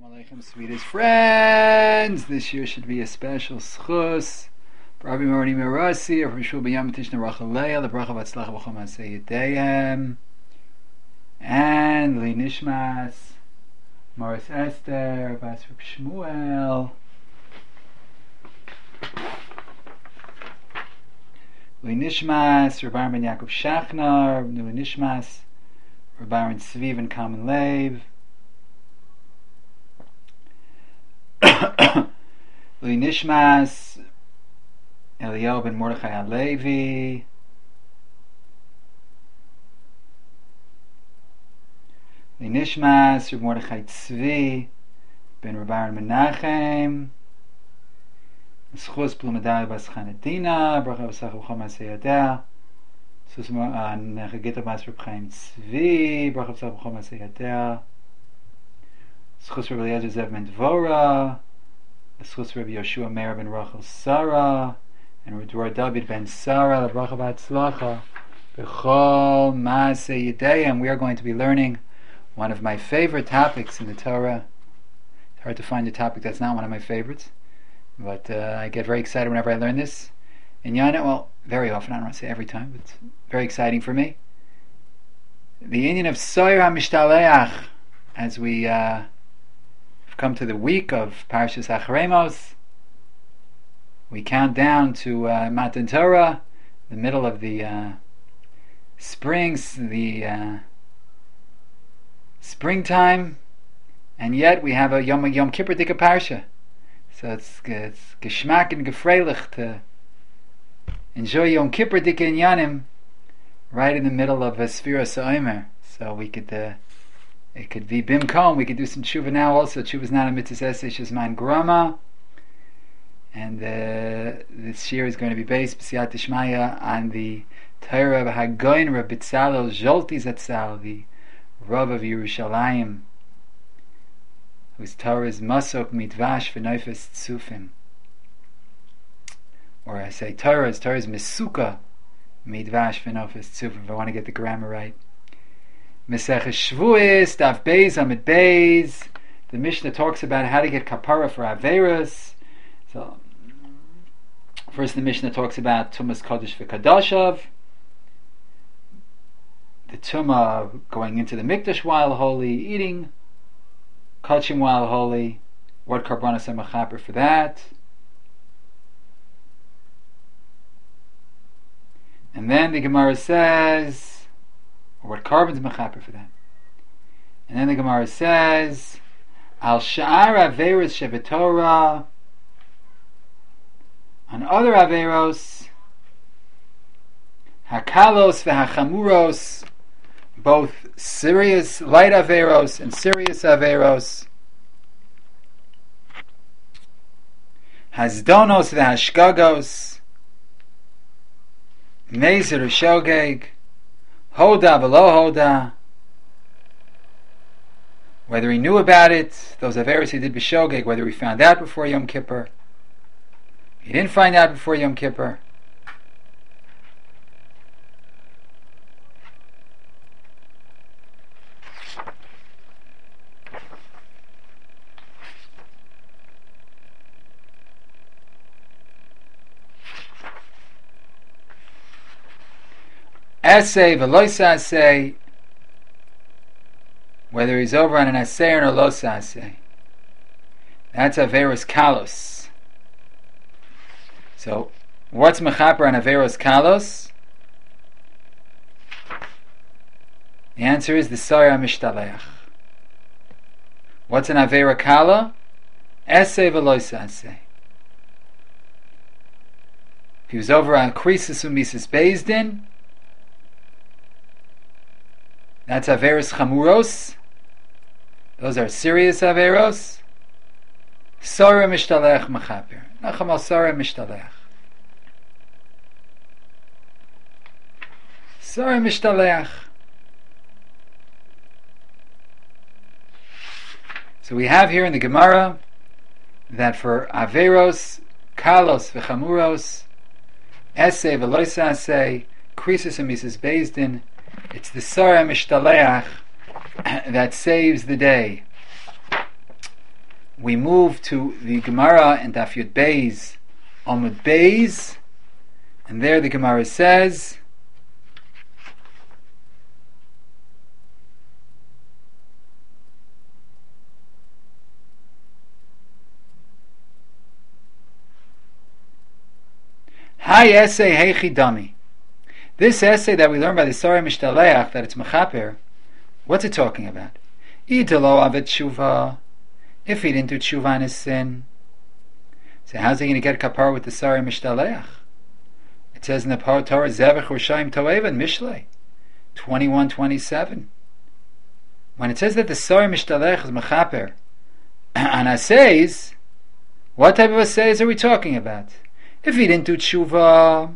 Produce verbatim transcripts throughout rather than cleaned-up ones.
Alaikum, sweetest friends. This year should be a special schus for Rabbi Moroni Merasi, or from Shul B'Yam Tishna Rachalea, the bracha v'atzlacha b'chol ma'aseh yedeihem, and Li Nishmas, Morris Esther, Bas Reb Shmuel, Li Nishmas, Reb Aaron ben Yaakov Shachnar, Li Nishmas, Reb Aaron Tzvi and Common Leiv, Li Nishmas Eliyahu ben Mordechai Alevi, Li Nishmas Reb Mordechai Tzvi ben Reb Aaron Menachem, Schus Plumadai Bas Chanedina, Bracha V'Sach B'Chol Ma'aseh Yadeh, Sus Nechagita Bas Reb Chaim Tzvi, Bracha V'Sach B'Chol Ma'aseh Yadeh, Schus Reb Eliezer Zev ben Dvorah, Schus Reb Yoshua Meir ben Rachel Sarah, and Reb David ben Sarah, the Bracha V'Atzlacha B'Chol Ma'aseh Yedeihem. We are going to be learning one of my favorite topics in the Torah. It's hard to find a topic that's not one of my favorites, but uh, I get very excited whenever I learn this. In Yana, well, very often, I don't want to say every time, but it's very exciting for me. The Indian of Soyer HaMishtaleach, as we uh, come to the week of Parshas Acharemos. We count down to uh, Matan Torah, the middle of the uh, springs, the uh, springtime, and yet we have a Yom Yom Kippur Dika Parsha. So it's it's geschmack and gefreilich to enjoy Yom Kippur Dika Inyanim right in the middle of a Sfira Sa'omer. So we could. Uh, It could be Bimkom. We could do some tshuva now also. Tshuva is not a mitzvah esesh is man grama. And uh, this year is going to be based, B'siyat Ishmaya, on the Torah of Hagoyin Reb Bitzalel Zolti Zatzal, the Rav of Yerushalayim, whose Torah is Masok Midvash V'Noifes Tzufim. Or I say Torah, his Torah is Mesuka Midvash V'Noifes Tzufim, if I want to get the grammar right. Meseches Shvuos, Daf Beis, Amid Beis. The Mishnah talks about how to get kapara for Averos. So, first the Mishnah talks about Tumas Kodesh v'Kadoshav, the Tumah going into the Mikdash while holy, eating Kachim while holy, what Karbanos are Mechaper for that. And then the Gemara says, or what carbon's mechaper for that. And then the Gemara says, Al Sha'ar Averos Shebetorah, on other Averos, Hakalos v'Hachamuros, both serious light Averos and serious Averos, Hazdonos v'Hashkagos, Mezer Shogeg, Hoda below Hoda, whether he knew about it, those Averos he did b'shogeg, whether he found out before Yom Kippur, he didn't find out before Yom Kippur. Essay, veloisa essay, whether he's over on an essay or a losa essay. That's Averos Kalos. So, what's mechaper on Averos Kalos? The answer is the Soyer HaMishtaleach. What's an Avera Kala? Essay, veloisa essay. If he was over on Krisis Umisis Bezdin, that's Averos Chamuros. Those are serious Averos. Soyer Mishtaleach Mechaper. Nacham al Soyer Mishtaleach. Soyer Mishtaleach. So we have here in the Gemara that for Averos, Kalos v'Chamuros, Essay v'Loisa Essay, Krisis and Mises Bezdin, it's the Soyer Mishtaleach that saves the day. we move to the Gemara and Daf Yud Beis, Amud Beis, and there the Gemara says, Hi essay heichi dami. This essay that we learned by the Sari Mishtaleach, that it's mechaper, what's it talking about? Idelo avet tshuva. If he didn't do tshuva on his sin, so how's he going to get kapar with the Sari Mishtaleach? It says in the Torah, Zevach Rishayim Toeva Mishlei twenty-one twenty-seven. When it says that the Sari Mishtaleach is mechaper on assays, what type of assays are we talking about? If he didn't do tshuva,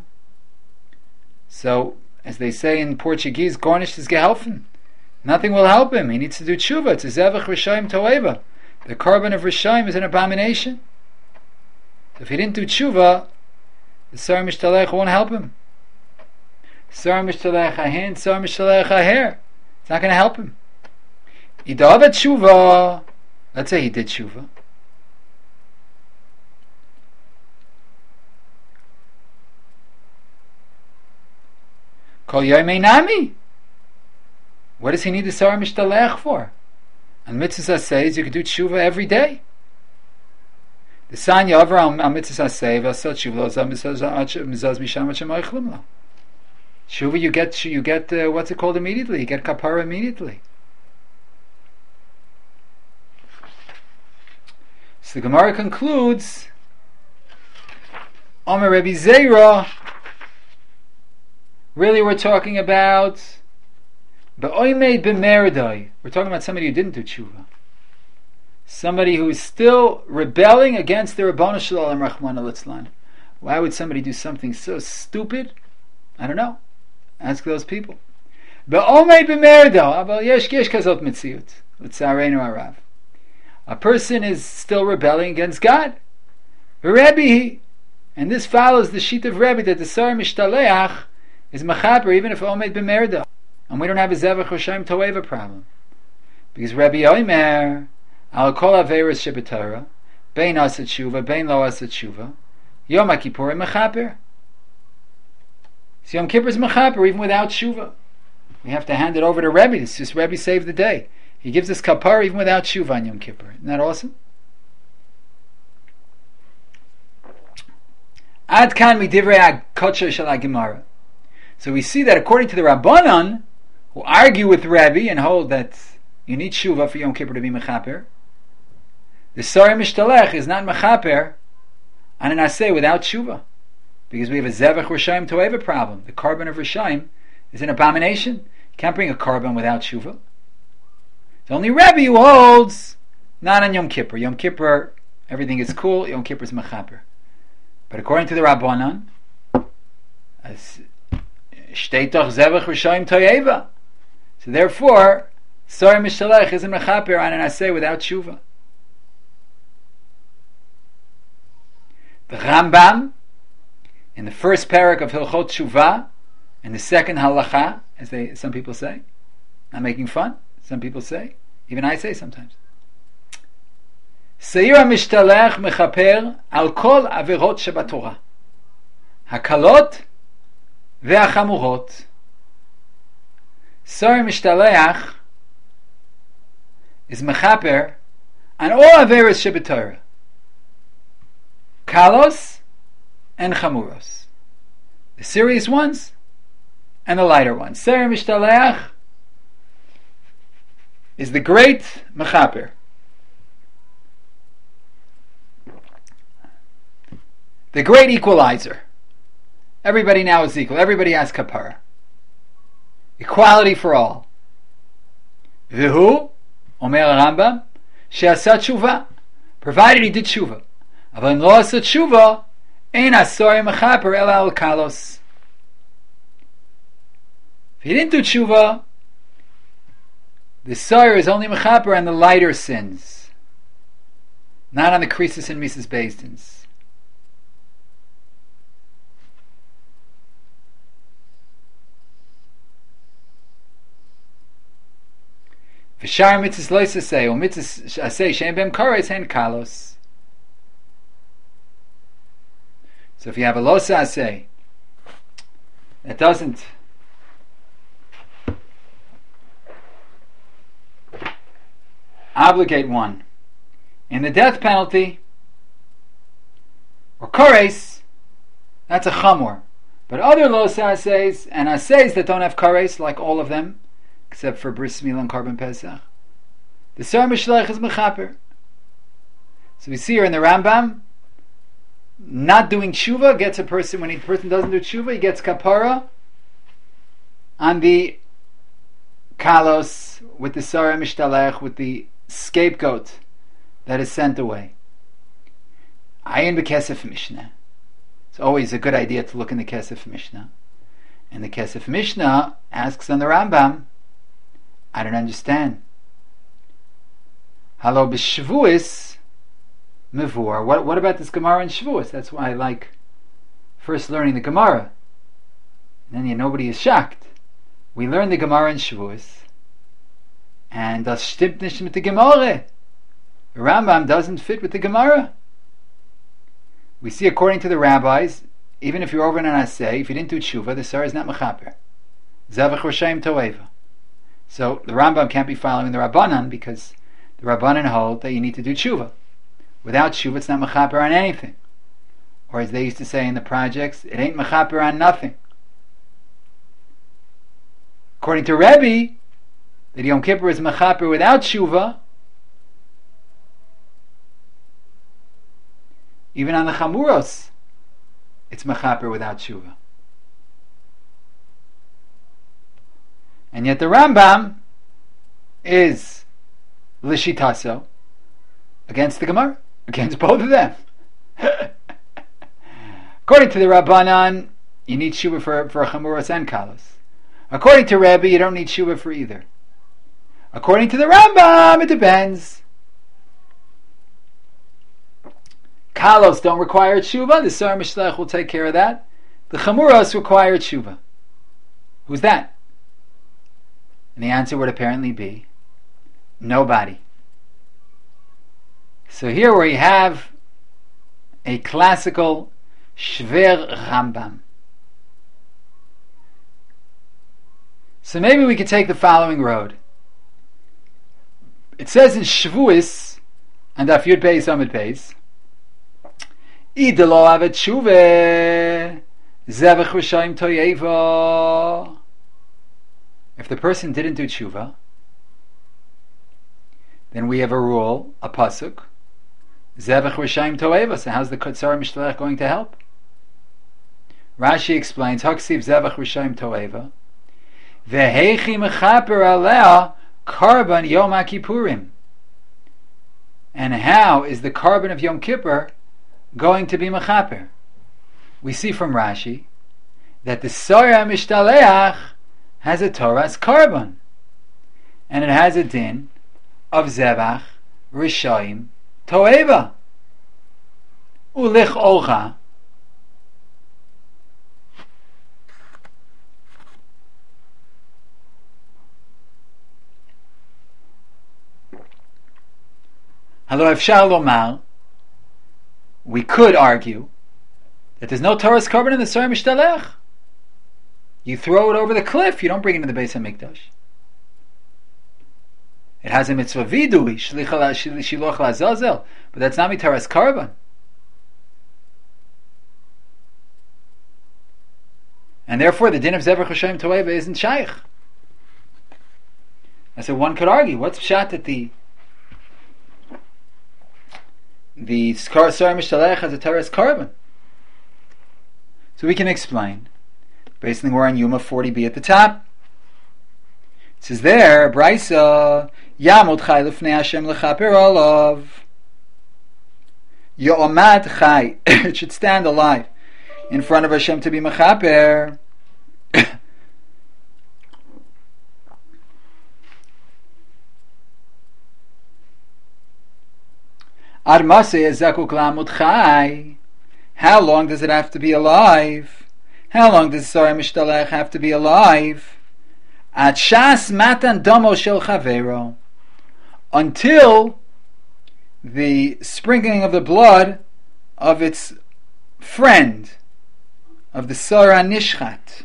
so as they say in Portuguese, garnish his gehelfen. Nothing will help him. He needs to do tshuva. It's a zevach rishayim toeva. The carbon of rishayim is an abomination. So if he didn't do tshuva, the sar mishtalech won't help him. Sar mishtalech ahin, sar mishtalech aher. It's not going to help him. Idavet tshuva. Let's say he did tshuva. Kol yomei nami. What does he need the Sar Mishtalech for? On mitzvah says you can do tshuva every day. The san yavar on mitzvah says v'asot tshuva lo zam mizaz misham v'shem oichlim lo. Tshuva you get you get uh, what's it called immediately? You get kapara immediately. So the Gemara concludes, Omer Rebbe Zera. Really, we're talking about be'oimei b'merdai. We're talking about somebody who didn't do tshuva, somebody who is still rebelling against the Rabbanu Shalom Rachmana Litzlan. Why would somebody do something so stupid? I don't know. Ask those people. Be'oimei b'merdai. Aval yesh yesh kazot mitziut. L'tzareinu harav. A person is still rebelling against God. Rebbe, and this follows the sheet of Rebbe that the Sar Mishtaleach is mechaper even if omed b'merda, and we don't have a zevach rishayim toeva problem, because Rabbi Omer al kol averos shebetara bein asat tshuva bein lo asat tshuva Yom Kippur mechaper. So Yom Kippur is mechaper even without tshuva. We have to hand it over to Rebbe. It's just Rebbe saved the day. He gives us kapar even without tshuva on Yom Kippur. Isn't that awesome? Ad kan midivrei hakotcha shel haGemara. So we see that according to the Rabbanan, who argue with Rebbe and hold that you need tshuva for Yom Kippur to be mechaper, the Sari Mishtalech is not mechaper on an aseh without tshuva, because we have a zevach rishayim toeva problem. The carbon of rishayim is an abomination. You can't bring a carbon without tshuva. It's only Rebbe who holds not on Yom Kippur. Yom Kippur, everything is cool. Yom Kippur is mechaper. But according to the Rabbanan, as so therefore, Sar Mishalech isn't mechaper on an aseh without tshuva. The Rambam, in the first parak of Hilchot Tshuva, in the second halacha, as they some people say, not making fun, some people say, even I say sometimes, Seir HaMishtalech mechaper al kol averot shebatorah, hakalot ve'achamurot. Sar Mishtaleach is mechaper on all averos shebetorah, kalos and chamuros, the serious ones and the lighter ones. Sar Mishtaleach is the great mechaper. The great equalizer. Everybody now is equal. Everybody has kapara. Equality for all. V'hu, Omer Rambam, she'asat tshuva, provided he did tshuva. Aval im lo asat tshuva, ein asor mechaper ela al kalos. If he didn't do tshuva, the sire is only mechaper on the lighter sins, not on the krisis and Misas Beis. V'shar mitzvahs lo aseh, or mitzvahs aseh she'en b'hem kares hen kalos. So if you have a lo aseh that doesn't obligate one in the death penalty or kares, that's a chamor. But other lo asehs and asehs that don't have kares, like all of them, except for bris milah and korban pesach, the sar mishlech is mechaper. So we see here in the Rambam, not doing tshuva gets a person, when a person doesn't do tshuva, he gets kapara on the kalos, with the sar mishtalech, with the scapegoat that is sent away. Ayin b'kesef Mishnah. It's always a good idea to look in the Kesef Mishnah. And the Kesef Mishnah asks on the Rambam, I don't understand. Halo b'shvuis mevur. What, what about this Gemara in Shavuos? That's why I like first learning the Gemara. And then yeah, nobody is shocked. We learn the Gemara in Shavuos, and das stimmt nicht mit der Gemara. The Rambam doesn't fit with the Gemara. We see, according to the rabbis, even if you're over in an aseh, if you didn't do tshuva, the sar is not mechaper. Zavach Roshaim Toeva. So the Rambam can't be following the Rabbanan, because the Rabbanan hold that you need to do tshuva. Without tshuva, it's not mechaper on anything. Or as they used to say in the projects, it ain't mechaper on nothing. According to Rebbe, that Yom Kippur is mechaper without tshuva, even on the chamuros, it's mechaper without tshuva. And yet the Rambam is l'shitaso against the Gemara, against both of them. According to the Rabbanan, you need tshuva for, for chamuros and kalos. According to Rebbe, you don't need tshuva for either. According to the Rambam, it depends. Kalos don't require tshuva. The sar mishlech will take care of that. The chamuros require tshuva. Who's that? And the answer would apparently be nobody. So here we have a classical shver Rambam. So maybe we could take the following road. It says in Shavuos, and Daf Yud Beis Amud Beis, Idelo avet tshuva zevach r'shayim toyeva. If the person didn't do tshuva, then we have a rule, a pasuk, zevach r'shayim toyeva. So how's the Kotzar Mishlech going to help? Rashi explains, Haksiv zevach r'shayim toyeva vehechi mechaper alea karban Yom HaKippurim. And how is the carbon of Yom Kippur going to be mechaper? We see from Rashi that the Sora Mishtaleach has a Torah's carbon, and it has a din of Zevach Rishayim Toeva Ulich Olcha. Halo Efshar Lomar, we could argue that there's no Torah's carbon in the Sora Mishtaleach. You throw it over the cliff, you don't bring it into the Beis HaMikdash. It has a mitzvah vidui, shiloch lazazel, but that's not Torah's carbon. And therefore the din of Zevach Rishayim Toeva isn't shaykh. I said one could argue, what's pshat that the the Sora Mishtaleach has a Torah's carbon? So we can explain. Basically, we're on Yuma forty b at the top. It says there, Braisa, Yamod Chai Lefnei Hashem Lechaper Olav. Yo'omad Chai. It should stand alive in front of Hashem to be Mechaper. Armase Ezakuk Lamud Chai. How long does it have to be alive? How long does Sora Mishtaleach have to be alive? At Shas Matan Domo Shel Chavero. until the sprinkling of the blood of its friend, of the Sarah Nishchat.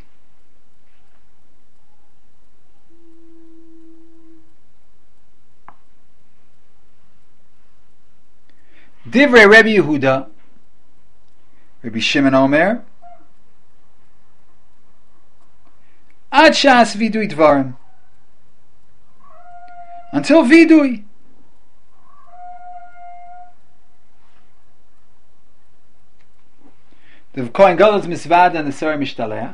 Divrei Rabbi Yehuda, Rabbi Shimon Omer, Ad Shas Vidui Dvarim, until Vidui. The Kohen Gadol's Misvad and the Sarah Mishtaleach.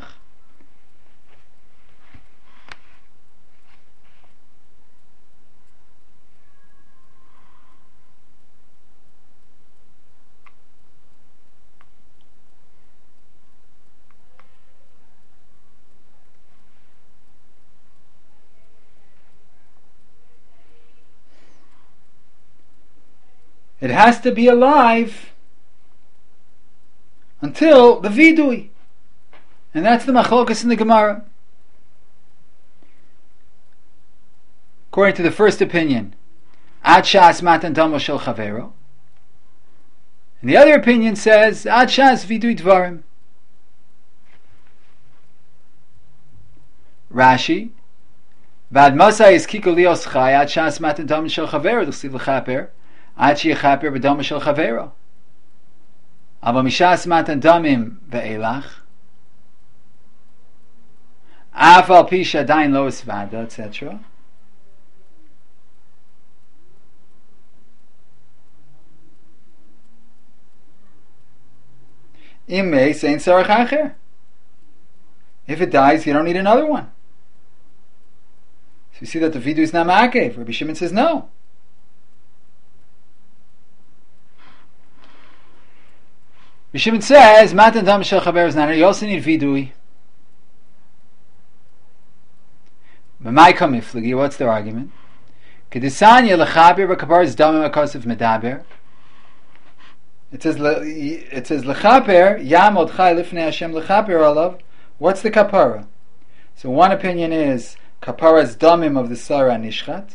It has to be alive until the vidui, and that's the machlokas in the Gemara. According to the first opinion, ad shas matan damo shel chavero, and the other opinion says ad shas vidui dvarim. Rashi, vad masa is kikolios chai ad shas matan damo shel chavero l'chsiv l'chaper ad sheyechaper b'damo shel chavero. Aber mishas matan damim ve'elach, af al pi shadayin lo esvada, et cetera. Im mei sein sarach acher. If it dies, you don't need another one. So you see that the vidu is not ma'akev. Rabbi Shimon says no. Shimon says, Matan Dam Shel Chaver is not. You also need vidui. B'mai kamifligi. What's their argument? Kedisanya lechaber b'kaparas damim akosif medaber. It says it says lechaper yamod chai lifnei Hashem lechaper alav. What's the kapara? So one opinion is kaparas damim of the Sarah Nishchat,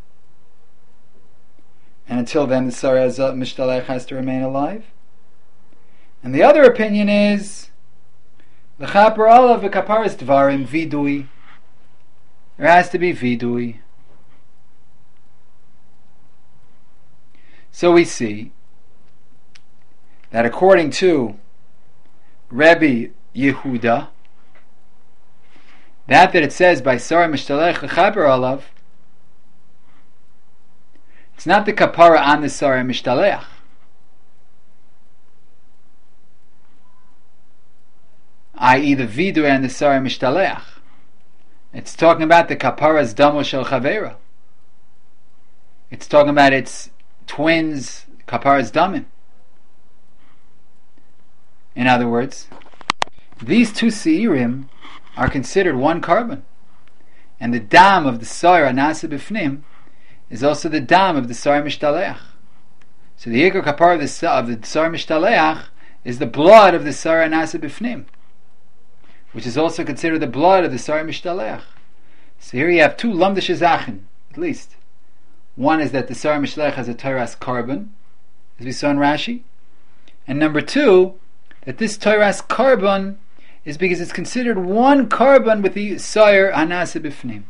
and until then the Sarah Mishtalech has to remain alive. And the other opinion is l'chaper alav v'kaparas dvarim vidui. There has to be vidui. So we see that according to Rabbi Yehuda, that that it says by Sarah Mishtalech l'chaper alav, it's not the kapara on the Sarah Mishtalech. that is the vidu and the Sarah Mishtaleach. It's talking about the kaparas damo shel chavera. It's talking about its twins, kaparas damim. In other words, these two seirim are considered one carbon, and the dam of the Sarah nasa b'fnim is also the dam of the Sarah Mishtaleach. So the ikar kapar of the, of the Sarah Mishtaleach is the blood of the Sarah nasa b'fnim, which is also considered the blood of the Sarah Mishtaleach. So here you have two lamdish zachin, at least. One is that the Sarah Mishtaleach has a Tairas carbon, as we saw in Rashi. And number two, that this Tairas carbon is because it's considered one carbon with the Sarah Anasa Bifnim.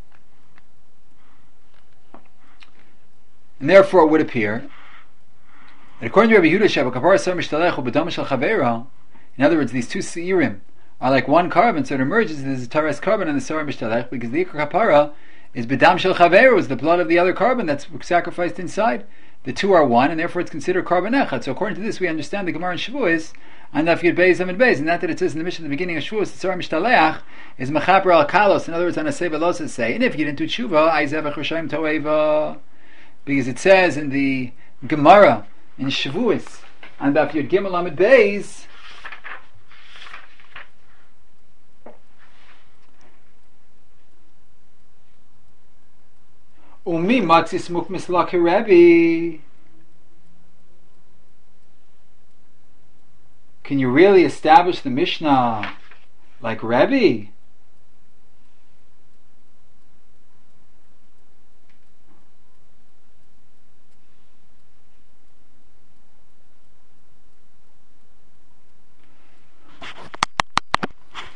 And therefore it would appear that according to Rabbi Yehuda, Sheva Kapara Sarah Mishtaleach Ubadam Shel Chavera, in other words, these two seirim are like one carbon, so it emerges there's a Taras carbon and the Sarah Mishtalech, because the Ikar Kapara is B'dam Shel Chaver, is the blood of the other carbon that's sacrificed inside. The two are one, and therefore it's considered carbon echad. So according to this, we understand the Gemara in Shavuos, and Daf Yud Beis Amid Beis, and that that it says in the Mishnah at the beginning of Shavuos, the Sarah Mishtalech is Mechaper al Kalos, in other words, on a Seva Losa say, and if you didn't do Tshuva, Aizevach Rishayim Toeva, because it says in the Gemara in Shavuos, and Daf Yud Gimel Amid Beis, Umi matzis muk mislaki Rebbe. Can you really establish the Mishnah like Rebbe?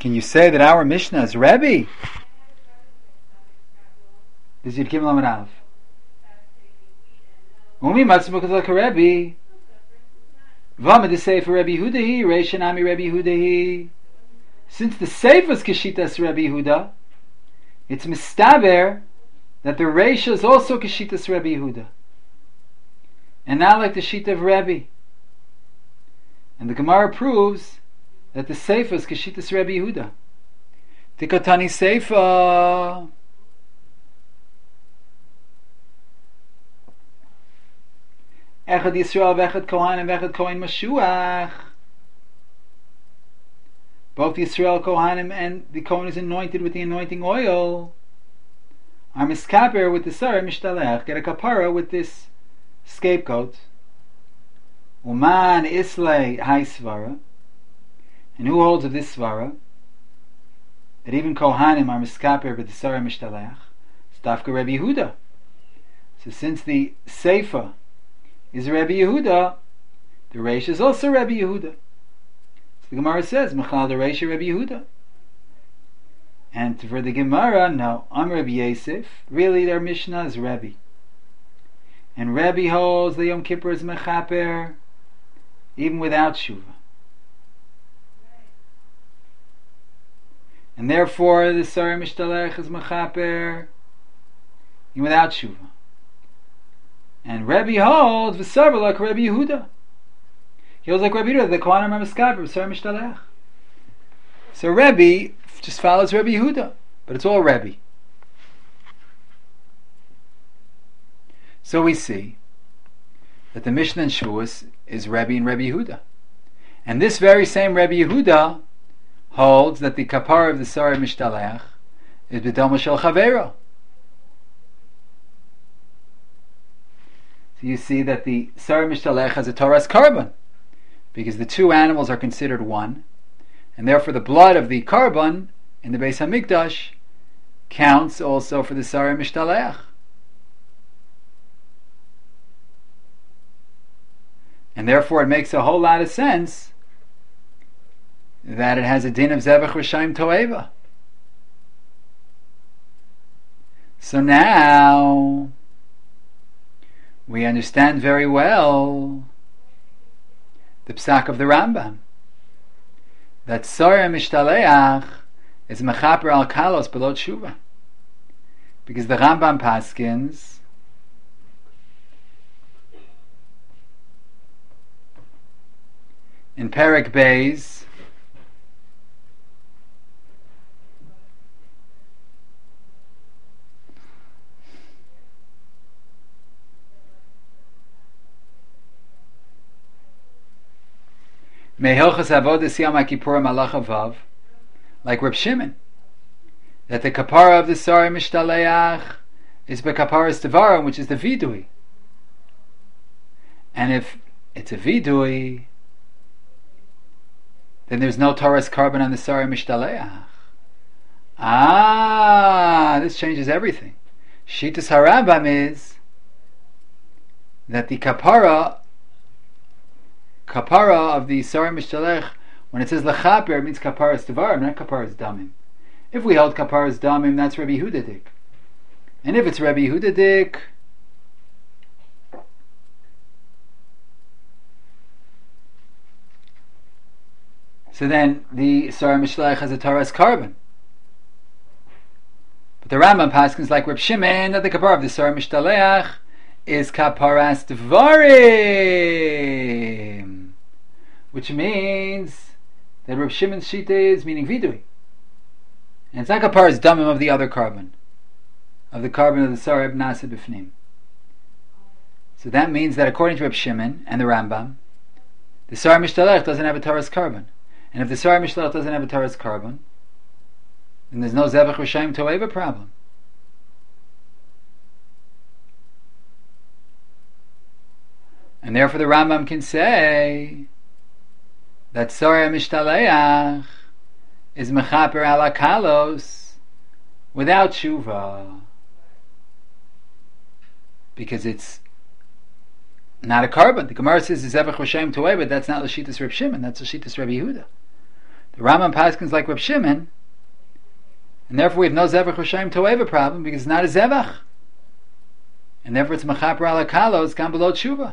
Can you say that our Mishnah is Rebbe? This is Yud Gimel Amud Aleph. Umi Matzah B'Kazal Rebbe. V'amid the Sefer Rebbe Yehudahi, Reish Nami Rebbe Yehudahi. Since the Sefer is Keshitas Rebbe Yehuda, it's mistaber that the Reish is also Keshitas Rebbe Yehuda, and not like the Shita of Rebbe. And the Gemara proves that the Sefer is Keshitas Rebbe Yehuda. Tikotani Sefer. Echad Yisrael v'echad Kohen and v'echad Kohen Mashuach. Both Yisrael Kohanim and the Kohen is anointed with the anointing oil. Are miskaper with the Sarah Mishtalech. Get a kapara with this scapegoat. Uman Islay Hai Svara. And who holds of this Svara? That even Kohanim are miskaper with the Sarah Mishtalech. Stavka Rebbe Yehuda. So since the Sefer is Rebbe Yehuda, the Reish is also Rebbe Yehuda. So the Gemara says, Mechal the Reish Rebbe Yehuda. And for the Gemara, no, I'm Rebbe Yosef. Really, their Mishnah is Rebbe. And Rebbe holds the Yom Kippur is Mechaper, even without Shuvah. And therefore, the Sarah Mishtalech is Mechaper, even without Shuvah. And Rebbe holds v'sarva like Rebbe Yehuda. He holds like Rebbe Yehuda. The Kohanim are miskaper v'sarva mishtalech. So Rebbe just follows Rebbe Yehuda, but it's all Rebbe. So we see that the Mishnah in Shavuos is Rebbe and Rebbe Yehuda, and this very same Rebbe Yehuda holds that the kapara of the Sarah mishtalech is b'dama shel chavera. So you see that the Sarah Mishtalech has a Torah's carbon, because the two animals are considered one, and therefore the blood of the carbon in the Beis Hamikdash counts also for the Sarah Mishtalech. And therefore it makes a whole lot of sense that it has a din of Zevach Rishayim Toeva. So now we understand very well the psak of the Rambam, that Sarah Mishtaleach is mechaper al kalos below tshuva, because the Rambam paskins in Perek Beis Mehilchas Avodas Yom HaKippurim Halacha Vav, like Reb Shimon, that the kapara of the Sarah Mishtaleach is b'kaparas Devarim, which is the Vidui. And if it's a Vidui, then there's no Torah's carbon on the Sarah Mishtaleach. Ah, this changes everything. Shitas Harambam is that the kapara kapara of the Sarah Mishtalech, when it says lechaper, it means kaparas devarim, not kaparas damim. If we held kaparas damim, that's Rebbe Yehuda. And if it's Rebbe Yehuda, so then the Sarah Mishtalech has a Torah's carbon. But the Rambam paskins like Reb Shimon that the kapara of the Sarah Mishtalech is kaparas devarim, which means that Reb Shimon's shita is meaning vidui, and it's not kaparas damim of the other carbon, of the carbon of the Sarah Nasa Bifnim. So that means that according to Reb Shimon and the Rambam, the Sarah Mishtalech doesn't have a Torah's carbon, and if the Sarah Mishtalech doesn't have a Torah's carbon, then there's no Zevach Rishayim Toeva problem. And therefore the Rambam can say that Sarah Mishtaleach is mechaper ala kalos without tshuva, because it's not a carbon. The Gemara says Zevach Rishayim Toeva, but that's not Lashitas Reb Shimon, that's Lashitas Rebbe Yehuda. The Rambam paskins like Reb Shimon, and therefore we have no Zevach Rishayim Toeva problem because it's not a Zevach. And therefore it's Mechaper ala Kalo, it's gone below Tshuva.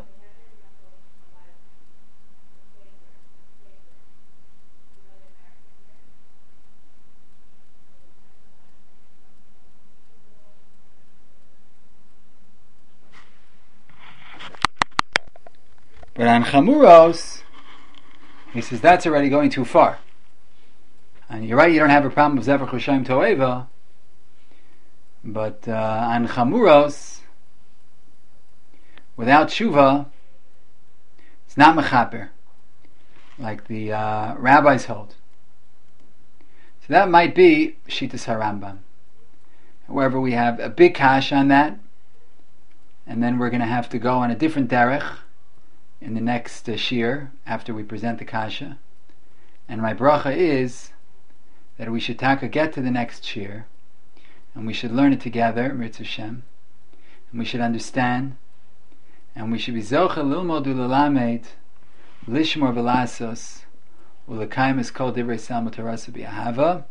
But on Chamuros, he says that's already going too far. And you're right, you don't have a problem with Zevach Rishayim Toeva, but uh, on Chamuros, without Tshuva, it's not Mechaper, like the uh, rabbis hold. So that might be Shitas HaRambam. However, we have a big kash on that, and then we're going to have to go on a different derech in the next uh, shir after we present the kasha. And my bracha is that we should taka get to the next shir, and we should learn it together, Mirz Hashem, and we should understand, and we should be zocha lilmod ulalamed lishmor velasos ulekayim es kol divrei salmo torasa b'ahava.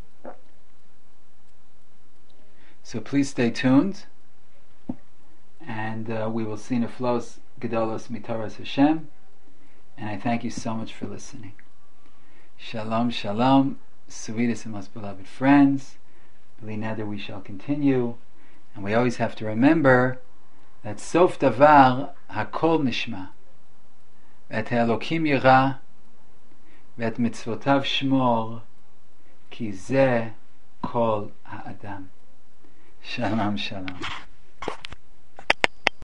So please stay tuned, and uh, we will see neflos gedolos mitaras Hashem. And I thank you so much for listening. Shalom, shalom, sweetest and most beloved friends. B'li neder we shall continue, and we always have to remember that sof davar hakol nishma, v'et ha'elokim yira, v'et mitzvotav shmor, ki zeh kol ha'adam. Shalom, shalom.